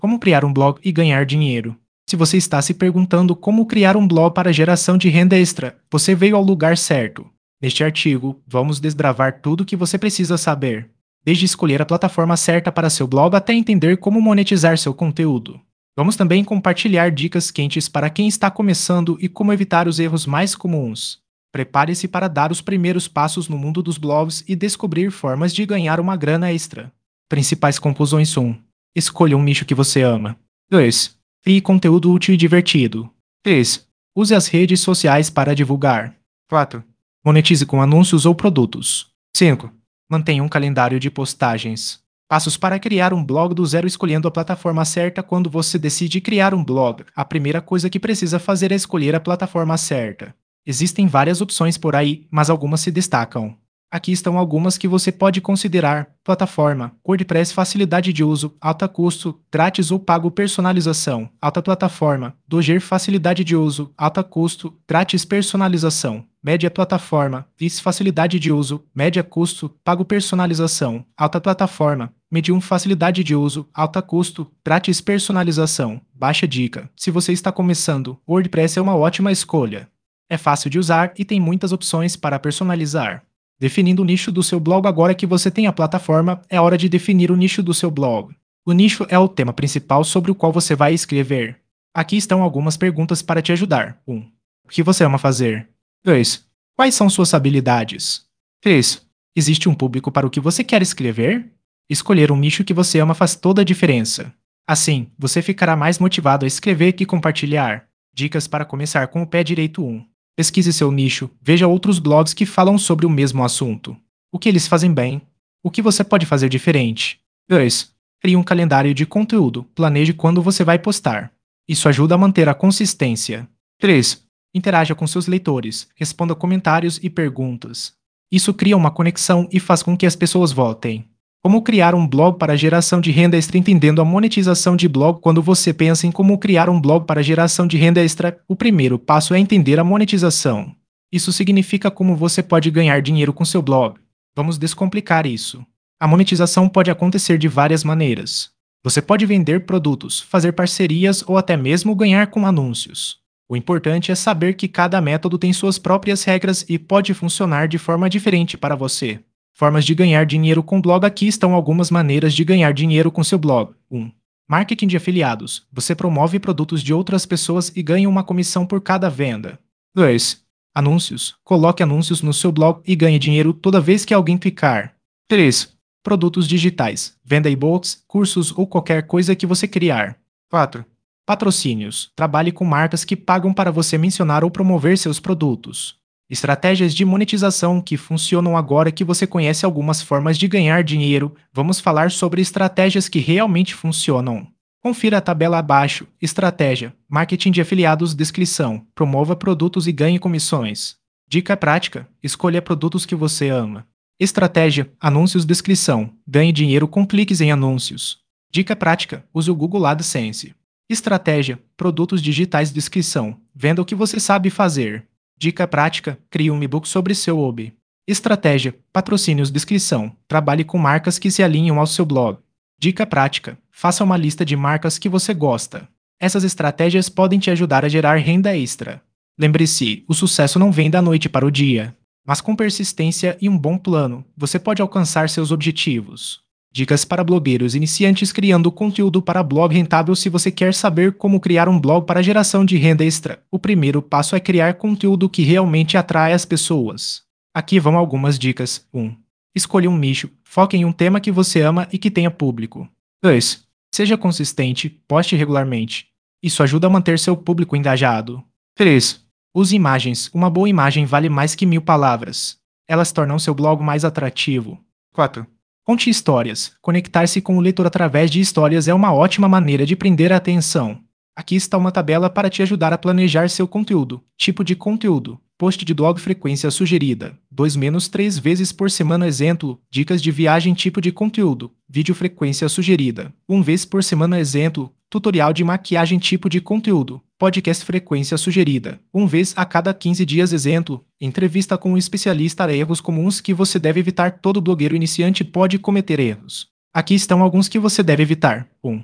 Como criar um blog e ganhar dinheiro? Se você está se perguntando como criar um blog para geração de renda extra, você veio ao lugar certo. Neste artigo, vamos desbravar tudo o que você precisa saber, desde escolher a plataforma certa para seu blog até entender como monetizar seu conteúdo. Vamos também compartilhar dicas quentes para quem está começando e como evitar os erros mais comuns. Prepare-se para dar os primeiros passos no mundo dos blogs e descobrir formas de ganhar uma grana extra. Principais conclusões: 1. Escolha um nicho que você ama. 2. Crie conteúdo útil e divertido. 3. Use as redes sociais para divulgar. 4. Monetize com anúncios ou produtos. 5. Mantenha um calendário de postagens. Passos para criar um blog do zero escolhendo a plataforma certa. Quando você decide criar um blog, a primeira coisa que precisa fazer é escolher a plataforma certa. Existem várias opções por aí, mas algumas se destacam. Aqui estão algumas que você pode considerar: plataforma, WordPress, facilidade de uso, alta custo, grátis ou pago, personalização, alta plataforma, Docker, facilidade de uso, alta custo, grátis, personalização, média plataforma, Wix, facilidade de uso, média custo, pago, personalização, alta plataforma, Medium, facilidade de uso, alta custo, grátis, personalização. Baixa dica: se você está começando, WordPress é uma ótima escolha. É fácil de usar e tem muitas opções para personalizar. Definindo o nicho do seu blog. Agora que você tem a plataforma, é hora de definir o nicho do seu blog. O nicho é o tema principal sobre o qual você vai escrever. Aqui estão algumas perguntas para te ajudar. 1. O que você ama fazer? 2. Quais são suas habilidades? 3. Existe um público para o que você quer escrever? Escolher um nicho que você ama faz toda a diferença. Assim, você ficará mais motivado a escrever que compartilhar. Dicas para começar com o pé direito. 1. Pesquise seu nicho, veja outros blogs que falam sobre o mesmo assunto. O que eles fazem bem? O que você pode fazer diferente? 2. Crie um calendário de conteúdo, planeje quando você vai postar. Isso ajuda a manter a consistência. 3. Interaja com seus leitores, responda comentários e perguntas. Isso cria uma conexão e faz com que as pessoas votem. Como criar um blog para geração de renda extra? Entendendo a monetização de blog. Quando você pensa em como criar um blog para geração de renda extra, o primeiro passo é entender a monetização. Isso significa como você pode ganhar dinheiro com seu blog. Vamos descomplicar isso. A monetização pode acontecer de várias maneiras. Você pode vender produtos, fazer parcerias ou até mesmo ganhar com anúncios. O importante é saber que cada método tem suas próprias regras e pode funcionar de forma diferente para você. Formas de ganhar dinheiro com blog. Aqui estão algumas maneiras de ganhar dinheiro com seu blog. 1. Marketing de afiliados. Você promove produtos de outras pessoas e ganha uma comissão por cada venda. 2. Anúncios. Coloque anúncios no seu blog e ganhe dinheiro toda vez que alguém clicar. 3. Produtos digitais. Venda e-books, cursos ou qualquer coisa que você criar. 4. Patrocínios. Trabalhe com marcas que pagam para você mencionar ou promover seus produtos. Estratégias de monetização que funcionam. Agora que você conhece algumas formas de ganhar dinheiro, vamos falar sobre estratégias que realmente funcionam. Confira a tabela abaixo. Estratégia: marketing de afiliados. Descrição: promova produtos e ganhe comissões. Dica prática: escolha produtos que você ama. Estratégia: anúncios. Descrição: ganhe dinheiro com cliques em anúncios. Dica prática: use o Google AdSense. Estratégia: produtos digitais. Descrição: venda o que você sabe fazer. Dica prática: crie um e-book sobre seu hobby. Estratégia: patrocínios. Descrição: trabalhe com marcas que se alinham ao seu blog. Dica prática: faça uma lista de marcas que você gosta. Essas estratégias podem te ajudar a gerar renda extra. Lembre-se, o sucesso não vem da noite para o dia, mas com persistência e um bom plano, você pode alcançar seus objetivos. Dicas para blogueiros iniciantes criando conteúdo para blog rentável. Se você quer saber como criar um blog para geração de renda extra, o primeiro passo é criar conteúdo que realmente atrai as pessoas. Aqui vão algumas dicas. 1. Escolha um nicho, foque em um tema que você ama e que tenha público. 2. Seja consistente, poste regularmente. Isso ajuda a manter seu público engajado. 3. Use imagens. Uma boa imagem vale mais que 1000 palavras. Elas tornam seu blog mais atrativo. 4. Conte histórias. Conectar-se com o leitor através de histórias é uma ótima maneira de prender a atenção. Aqui está uma tabela para te ajudar a planejar seu conteúdo. Tipo de conteúdo: post de blog, frequência sugerida 2-3 vezes por semana. Exemplo: dicas de viagem. Tipo de conteúdo: vídeo, frequência sugerida 1 vez por semana. Exemplo: tutorial de maquiagem. Tipo de conteúdo: podcast, frequência sugerida 1 vez a cada 15 dias. Exemplo: entrevista com um especialista. Erros comuns que você deve evitar. Todo blogueiro iniciante pode cometer erros. Aqui estão alguns que você deve evitar. 1.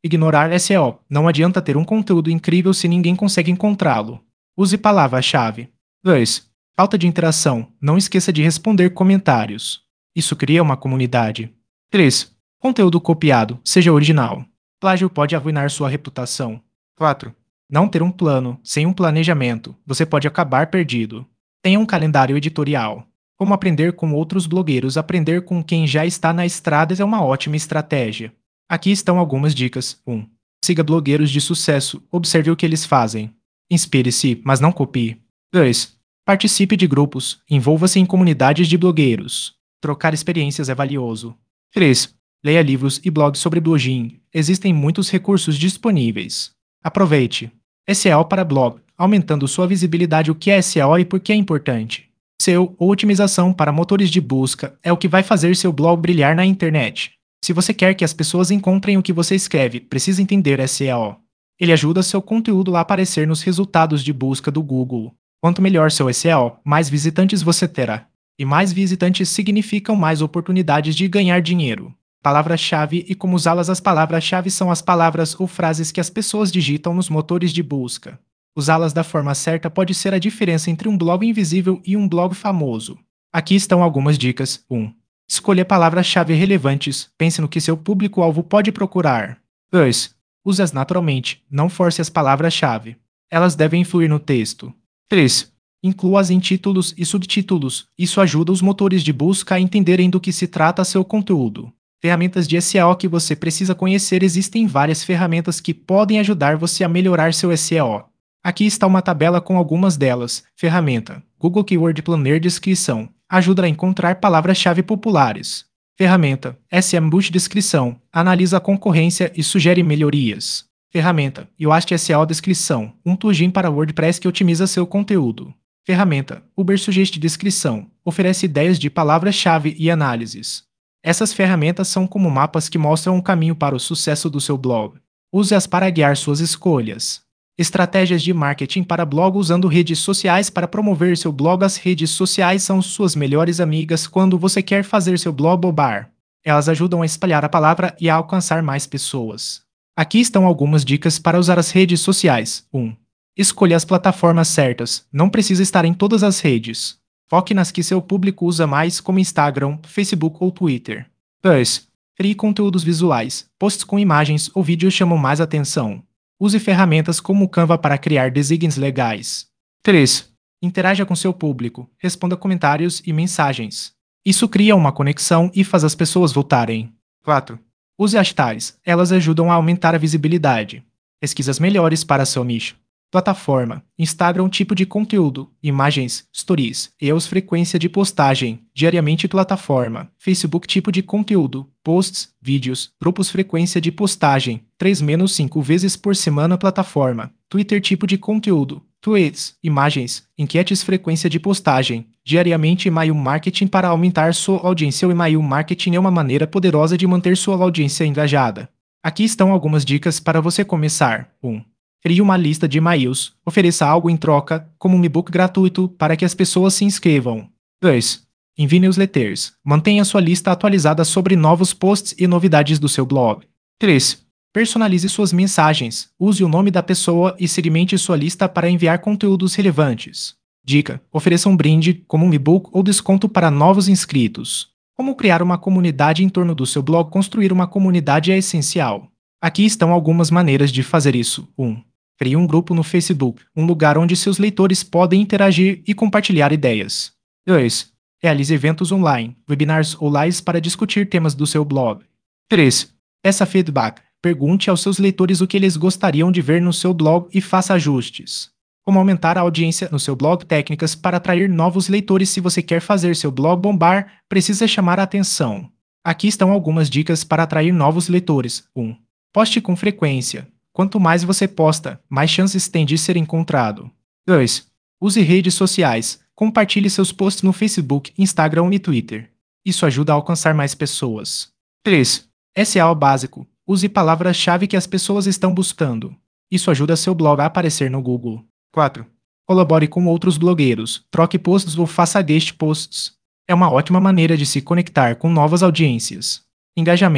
Ignorar SEO. Não adianta ter um conteúdo incrível se ninguém consegue encontrá-lo. Use palavra-chave. 2. Falta de interação. Não esqueça de responder comentários. Isso cria uma comunidade. 3. Conteúdo copiado. Seja original. Plágio pode arruinar sua reputação. 4. Não ter um plano. Sem um planejamento, você pode acabar perdido. Tenha um calendário editorial. Como aprender com outros blogueiros, aprender com quem já está na estrada é uma ótima estratégia. Aqui estão algumas dicas. 1. Siga blogueiros de sucesso. Observe o que eles fazem. Inspire-se, mas não copie. 2. Participe de grupos. Envolva-se em comunidades de blogueiros. Trocar experiências é valioso. 3. Leia livros e blogs sobre blogging. Existem muitos recursos disponíveis. Aproveite. SEO para blog, aumentando sua visibilidade. O que é SEO e por que é importante? SEO, ou otimização para motores de busca, é o que vai fazer seu blog brilhar na internet. Se você quer que as pessoas encontrem o que você escreve, precisa entender SEO. Ele ajuda seu conteúdo a aparecer nos resultados de busca do Google. Quanto melhor seu SEO, mais visitantes você terá. E mais visitantes significam mais oportunidades de ganhar dinheiro. Palavra-chave e como usá-las. As palavras-chave são as palavras ou frases que as pessoas digitam nos motores de busca. Usá-las da forma certa pode ser a diferença entre um blog invisível e um blog famoso. Aqui estão algumas dicas. 1. Escolha palavras-chave relevantes. Pense no que seu público-alvo pode procurar. 2. Use-as naturalmente. Não force as palavras-chave. Elas devem influir no texto. 3. Inclua-as em títulos e subtítulos. Isso ajuda os motores de busca a entenderem do que se trata seu conteúdo. Ferramentas de SEO que você precisa conhecer. Existem várias ferramentas que podem ajudar você a melhorar seu SEO. Aqui está uma tabela com algumas delas. Ferramenta: Google Keyword Planner. Descrição: ajuda a encontrar palavras-chave populares. Ferramenta: SEMrush. Descrição: analisa a concorrência e sugere melhorias. Ferramenta: Yoast SEO. Descrição: um plugin para WordPress que otimiza seu conteúdo. Ferramenta: Ubersuggest. Descrição: oferece ideias de palavras-chave e análises. Essas ferramentas são como mapas que mostram um caminho para o sucesso do seu blog. Use-as para guiar suas escolhas. Estratégias de marketing para blog. Usando redes sociais para promover seu blog. As redes sociais são suas melhores amigas quando você quer fazer seu blog bombar. Elas ajudam a espalhar a palavra e a alcançar mais pessoas. Aqui estão algumas dicas para usar as redes sociais. 1. Escolha as plataformas certas. Não precisa estar em todas as redes. Foque nas que seu público usa mais, como Instagram, Facebook ou Twitter. 2. Crie conteúdos visuais. Posts com imagens ou vídeos chamam mais atenção. Use ferramentas como o Canva para criar designs legais. 3. Interaja com seu público. Responda comentários e mensagens. Isso cria uma conexão e faz as pessoas voltarem. 4. Use hashtags. Elas ajudam a aumentar a visibilidade. Pesquisas melhores para seu nicho. Plataforma: Instagram. Tipo de conteúdo: imagens, stories, reels. Frequência de postagem: diariamente. Plataforma: Facebook. Tipo de conteúdo: posts, vídeos, grupos. Frequência de postagem: 3-5 vezes por semana. Plataforma: Twitter. Tipo de conteúdo: tweets, imagens, enquetes. Frequência de postagem: diariamente. E-mail marketing para aumentar sua audiência. O e-mail marketing é uma maneira poderosa de manter sua audiência engajada. Aqui estão algumas dicas para você começar. 1. Crie uma lista de e-mails. Ofereça algo em troca, como um e-book gratuito, para que as pessoas se inscrevam. 2. Envie newsletters. Mantenha sua lista atualizada sobre novos posts e novidades do seu blog. 3. Personalize suas mensagens. Use o nome da pessoa e segmente sua lista para enviar conteúdos relevantes. Dica: ofereça um brinde, como um e-book ou desconto para novos inscritos. Como criar uma comunidade em torno do seu blog? Construir uma comunidade é essencial. Aqui estão algumas maneiras de fazer isso. 1. Crie um grupo no Facebook, um lugar onde seus leitores podem interagir e compartilhar ideias. 2. Realize eventos online, webinars ou lives para discutir temas do seu blog. 3. Peça feedback. Pergunte aos seus leitores o que eles gostariam de ver no seu blog e faça ajustes. Como aumentar a audiência no seu blog? Técnicas para atrair novos leitores. Se você quer fazer seu blog bombar, precisa chamar a atenção. Aqui estão algumas dicas para atrair novos leitores. 1. Poste com frequência. Quanto mais você posta, mais chances tem de ser encontrado. 2. Use redes sociais. Compartilhe seus posts no Facebook, Instagram e Twitter. Isso ajuda a alcançar mais pessoas. 3. SEO básico. Use palavras-chave que as pessoas estão buscando. Isso ajuda seu blog a aparecer no Google. 4. Colabore com outros blogueiros. Troque posts ou faça guest posts. É uma ótima maneira de se conectar com novas audiências. Engajamento.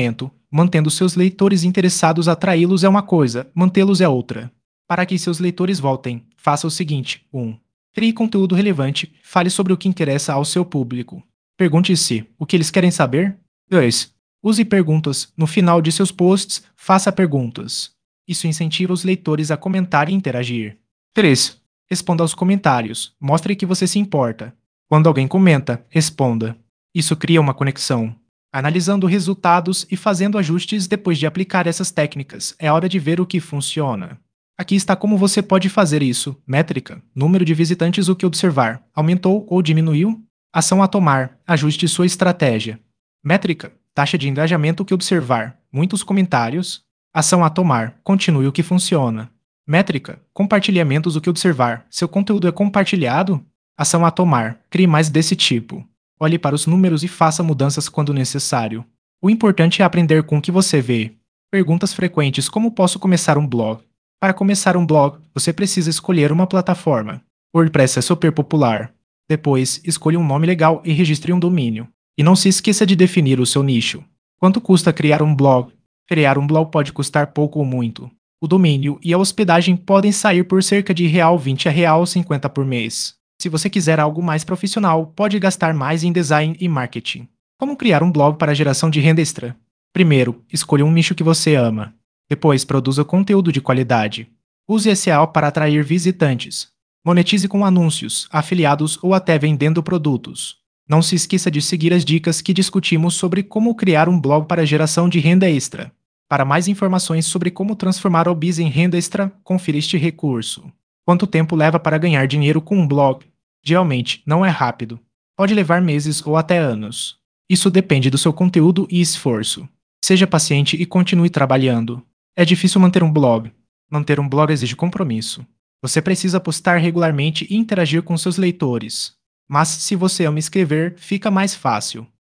Mantendo seus leitores interessados, atraí-los é uma coisa, mantê-los é outra. Para que seus leitores voltem, faça o seguinte: 1. Crie conteúdo relevante, fale sobre o que interessa ao seu público. Pergunte-se: o que eles querem saber? 2. Use perguntas. No final de seus posts, faça perguntas. Isso incentiva os leitores a comentar e interagir. 3. Responda aos comentários. Mostre que você se importa. Quando alguém comenta, responda. Isso cria uma conexão. Analisando resultados e fazendo ajustes depois de aplicar essas técnicas, é hora de ver o que funciona. Aqui está como você pode fazer isso. Métrica: número de visitantes, o que observar. Aumentou ou diminuiu? Ação a tomar: ajuste sua estratégia. Métrica: taxa de engajamento, o que observar. Muitos comentários. Ação a tomar: continue o que funciona. Métrica: compartilhamentos, o que observar. Seu conteúdo é compartilhado? Ação a tomar: crie mais desse tipo. Olhe para os números e faça mudanças quando necessário. O importante é aprender com o que você vê. Perguntas frequentes: como posso começar um blog? Para começar um blog, você precisa escolher uma plataforma. WordPress é super popular. Depois, escolha um nome legal e registre um domínio. E não se esqueça de definir o seu nicho. Quanto custa criar um blog? Criar um blog pode custar pouco ou muito. O domínio e a hospedagem podem sair por cerca de R$20 a R$50 por mês. Se você quiser algo mais profissional, pode gastar mais em design e marketing. Como criar um blog para geração de renda extra? Primeiro, escolha um nicho que você ama. Depois, produza conteúdo de qualidade. Use SEO para atrair visitantes. Monetize com anúncios, afiliados ou até vendendo produtos. Não se esqueça de seguir as dicas que discutimos sobre como criar um blog para geração de renda extra. Para mais informações sobre como transformar hobbies em renda extra, confira este recurso. Quanto tempo leva para ganhar dinheiro com um blog? Geralmente, não é rápido. Pode levar meses ou até anos. Isso depende do seu conteúdo e esforço. Seja paciente e continue trabalhando. É difícil manter um blog. Manter um blog exige compromisso. Você precisa postar regularmente e interagir com seus leitores. Mas se você ama escrever, fica mais fácil.